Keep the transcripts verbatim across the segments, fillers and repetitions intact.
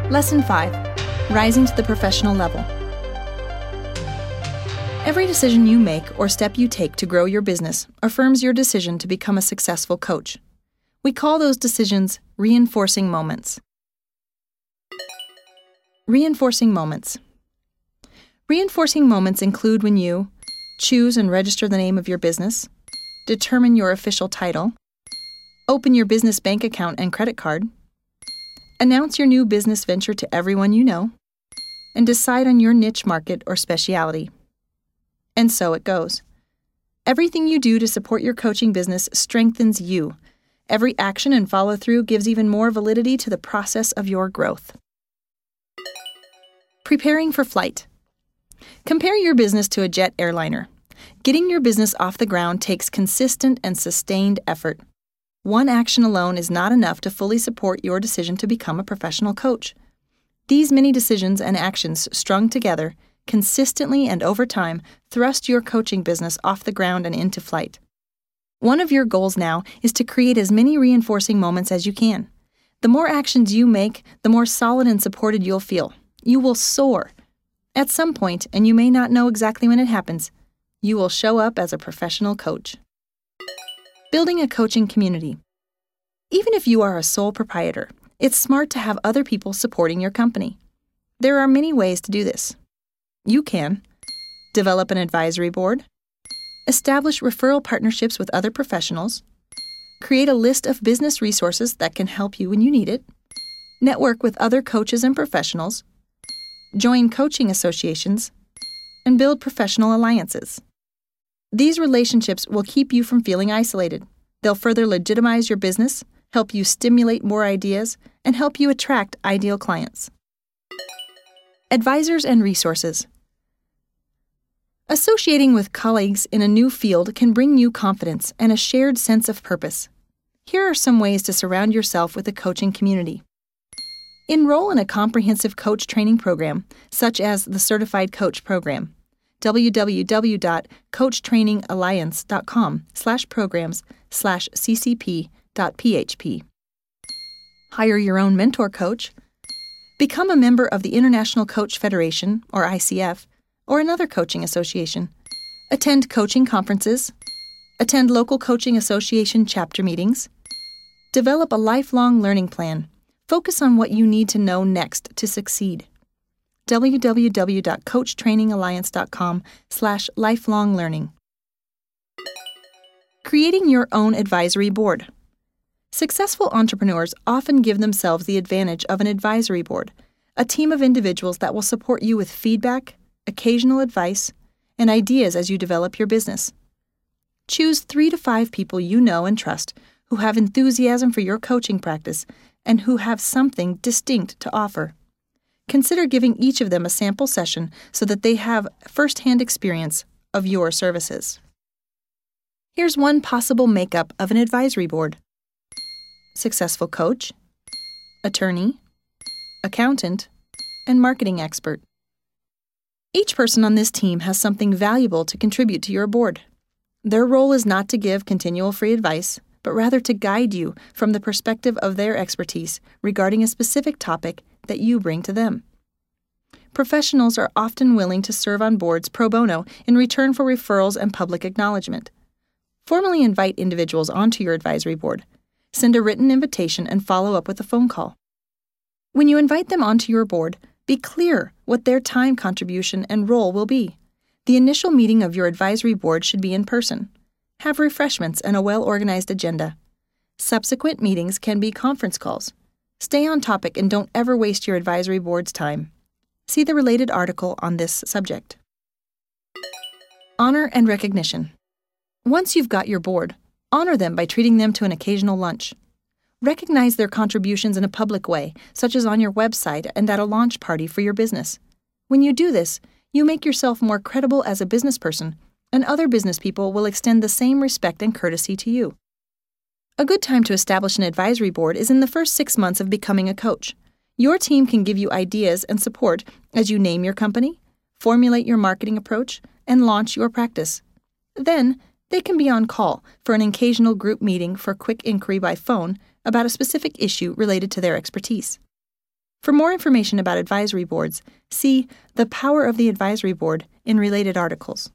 Lesson five. Rising to the professional level. Every decision you make or step you take to grow your business affirms your decision to become a successful coach. We call those decisions reinforcing moments. Reinforcing moments. Reinforcing moments include when you choose and register the name of your business, determine your official title, open your business bank account and credit card, announce your new business venture to everyone you know, and decide on your niche market or specialty. And so it goes. Everything you do to support your coaching business strengthens you. Every action and follow-through gives even more validity to the process of your growth. Preparing for flight. Compare your business to a jet airliner. Getting your business off the ground takes consistent and sustained effort. One action alone is not enough to fully support your decision to become a professional coach. These many decisions and actions strung together, consistently and over time, thrust your coaching business off the ground and into flight. One of your goals now is to create as many reinforcing moments as you can. The more actions you make, the more solid and supported you'll feel. You will soar. At some point, and you may not know exactly when it happens, you will show up as a professional coach. Building a coaching community. Even if you are a sole proprietor, it's smart to have other people supporting your company. There are many ways to do this. You can develop an advisory board, establish referral partnerships with other professionals, create a list of business resources that can help you when you need it, network with other coaches and professionals, join coaching associations, and build professional alliances. These relationships will keep you from feeling isolated. They'll further legitimize your business, help you stimulate more ideas, and help you attract ideal clients. Advisors and resources. Associating with colleagues in a new field can bring you confidence and a shared sense of purpose. Here are some ways to surround yourself with a coaching community. Enroll in a comprehensive coach training program, such as the Certified Coach Program. w w w dot coach training alliance dot com slash programs slash c c p dot p h p. Hire your own mentor coach. Become a member of the International Coach Federation, or I C F, or another coaching association. Attend coaching conferences. Attend local coaching association chapter meetings. Develop a lifelong learning plan. Focus on what you need to know next to succeed. w w w dot coach training alliance dot com slash lifelong learning. Creating your own advisory board. Successful entrepreneurs often give themselves the advantage of an advisory board, a team of individuals that will support you with feedback, occasional advice, and ideas as you develop your business. Choose three to five people you know and trust who have enthusiasm for your coaching practice and who have something distinct to offer. Consider giving each of them a sample session so that they have first-hand experience of your services. Here's one possible makeup of an advisory board: successful coach, attorney, accountant, and marketing expert. Each person on this team has something valuable to contribute to your board. Their role is not to give continual free advice, but rather to guide you from the perspective of their expertise regarding a specific topic that you bring to them. Professionals are often willing to serve on boards pro bono in return for referrals and public acknowledgement. Formally invite individuals onto your advisory board. Send a written invitation and follow up with a phone call. When you invite them onto your board, be clear what their time contribution and role will be. The initial meeting of your advisory board should be in person. Have refreshments and a well-organized agenda. Subsequent meetings can be conference calls. Stay on topic and don't ever waste your advisory board's time. See the related article on this subject. Honor and recognition. Once you've got your board, honor them by treating them to an occasional lunch. Recognize their contributions in a public way, such as on your website and at a launch party for your business. When you do this, you make yourself more credible as a business person, and other business people will extend the same respect and courtesy to you. A good time to establish an advisory board is in the first six months of becoming a coach. Your team can give you ideas and support as you name your company, formulate your marketing approach, and launch your practice. Then, they can be on call for an occasional group meeting for quick inquiry by phone about a specific issue related to their expertise. For more information about advisory boards, see The Power of the Advisory Board in related articles.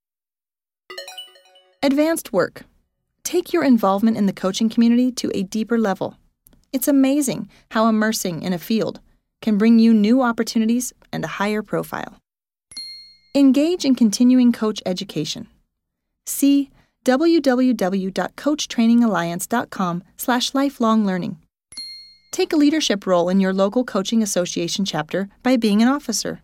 Advanced work. Take your involvement in the coaching community to a deeper level. It's amazing how immersing in a field can bring you new opportunities and a higher profile. Engage in continuing coach education. See w w w dot coach training alliance dot com slash lifelong learning. Take a leadership role in your local coaching association chapter by being an officer.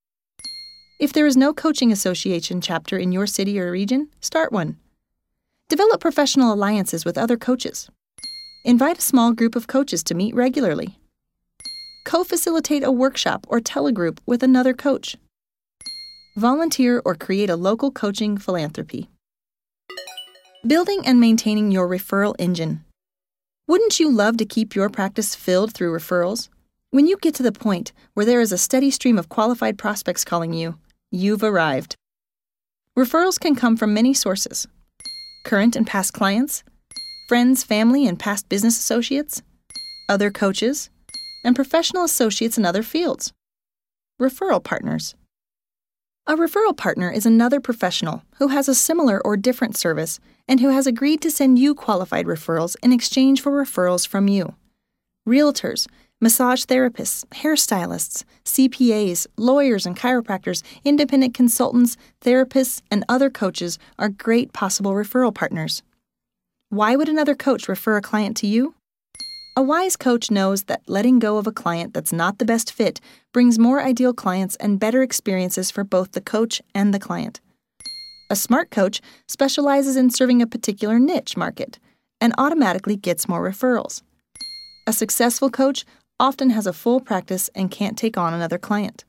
If there is no coaching association chapter in your city or region, start one. Develop professional alliances with other coaches. Invite a small group of coaches to meet regularly. Co-facilitate a workshop or telegroup with another coach. Volunteer or create a local coaching philanthropy. Building and maintaining your referral engine. Wouldn't you love to keep your practice filled through referrals? When you get to the point where there is a steady stream of qualified prospects calling you, you've arrived. Referrals can come from many sources: current and past clients, friends, family, and past business associates, other coaches, and professional associates in other fields. Referral partners. A referral partner is another professional who has a similar or different service and who has agreed to send you qualified referrals in exchange for referrals from you. Realtors, massage therapists, hairstylists, C P As, lawyers and chiropractors, independent consultants, therapists, and other coaches are great possible referral partners. Why would another coach refer a client to you? A wise coach knows that letting go of a client that's not the best fit brings more ideal clients and better experiences for both the coach and the client. A smart coach specializes in serving a particular niche market and automatically gets more referrals. A successful coach often has a full practice and can't take on another client.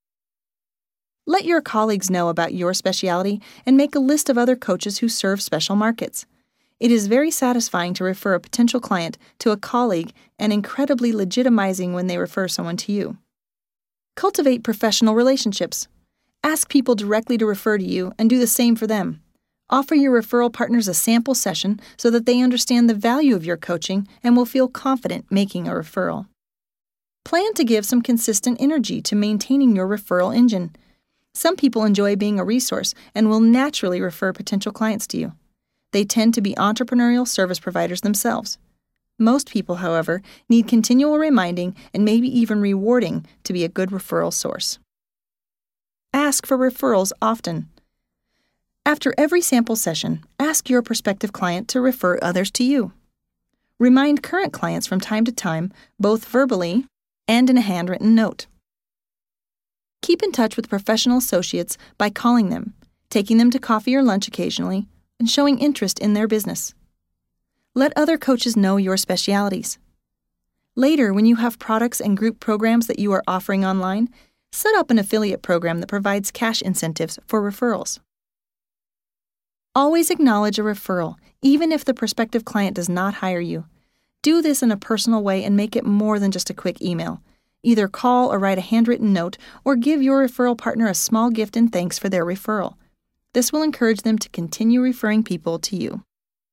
Let your colleagues know about your specialty and make a list of other coaches who serve special markets. It is very satisfying to refer a potential client to a colleague and incredibly legitimizing when they refer someone to you. Cultivate professional relationships. Ask people directly to refer to you and do the same for them. Offer your referral partners a sample session so that they understand the value of your coaching and will feel confident making a referral. Plan to give some consistent energy to maintaining your referral engine. Some people enjoy being a resource and will naturally refer potential clients to you. They tend to be entrepreneurial service providers themselves. Most people, however, need continual reminding and maybe even rewarding to be a good referral source. Ask for referrals often. After every sample session, ask your prospective client to refer others to you. Remind current clients from time to time, both verbally and in a handwritten note. Keep in touch with professional associates by calling them, taking them to coffee or lunch occasionally, and showing interest in their business. Let other coaches know your specialities. Later, when you have products and group programs that you are offering online, set up an affiliate program that provides cash incentives for referrals. Always acknowledge a referral, even if the prospective client does not hire you. Do this in a personal way and make it more than just a quick email. Either call or write a handwritten note or give your referral partner a small gift in thanks for their referral. This will encourage them to continue referring people to you.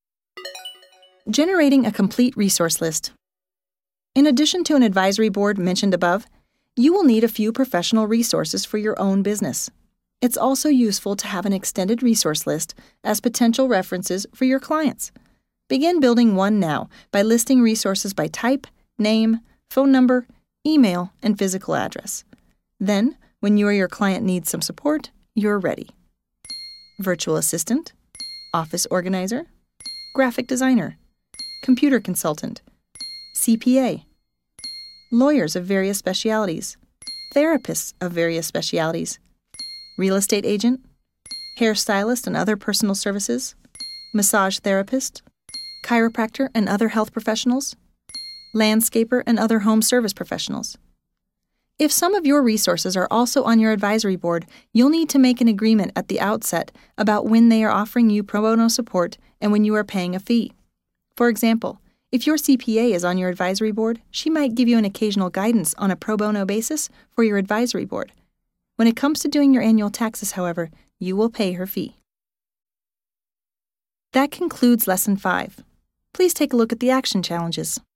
Generating a complete resource list. In addition to an advisory board mentioned above, you will need a few professional resources for your own business. It's also useful to have an extended resource list as potential references for your clients. Begin building one now by listing resources by type, name, phone number, email, and physical address. Then, when you or your client needs some support, you're ready. Virtual assistant, office organizer, graphic designer, computer consultant, C P A, lawyers of various specialities, therapists of various specialities, real estate agent, hairstylist and other personal services, massage therapist, chiropractor and other health professionals, landscaper and other home service professionals. If some of your resources are also on your advisory board, you'll need to make an agreement at the outset about when they are offering you pro bono support and when you are paying a fee. For example, if your C P A is on your advisory board, she might give you an occasional guidance on a pro bono basis for your advisory board. When it comes to doing your annual taxes, however, you will pay her fee. That concludes Lesson five. Please take a look at the action challenges.